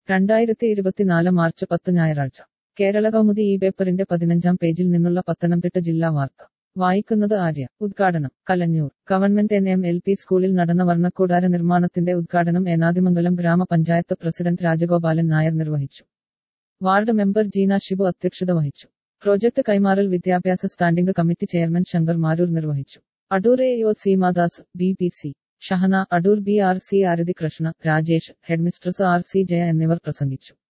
2024 March 10 ഞായറാഴ്ച കേരള കൗമുദി ഈ പേപ്പറിന്റെ 15-ാം പേജിൽ നിന്നുള്ള പത്തനംതിട്ട ജില്ലാ വാർത്ത വായിക്കുന്നത് ആര്യ. ഉദ്ഘാടനം കലഞ്ഞൂർ ഗവൺമെന്റ് NM-LP സ്കൂളിൽ നടന്ന വർണ്ണക്കൂടാര നിർമ്മാണത്തിന്റെ ഉദ്ഘാടനം ഏനാദിമംഗലം ഗ്രാമപഞ്ചായത്ത് പ്രസിഡന്റ് രാജഗോപാലൻ നായർ നിർവഹിച്ചു. വാർഡ് മെമ്പർ ജീന ഷിബു അധ്യക്ഷത വഹിച്ചു. പ്രോജക്ട് കൈമാറൽ വിദ്യാഭ്യാസ standing committee chairman Shankar Maroor നിർവഹിച്ചു. Adoor AO Seemadas, BPC Shahana, Adoor BRC Arathi Krishna, Rajesh, headmistress RC Jaya എന്നിവർ പ്രസംഗിച്ചു.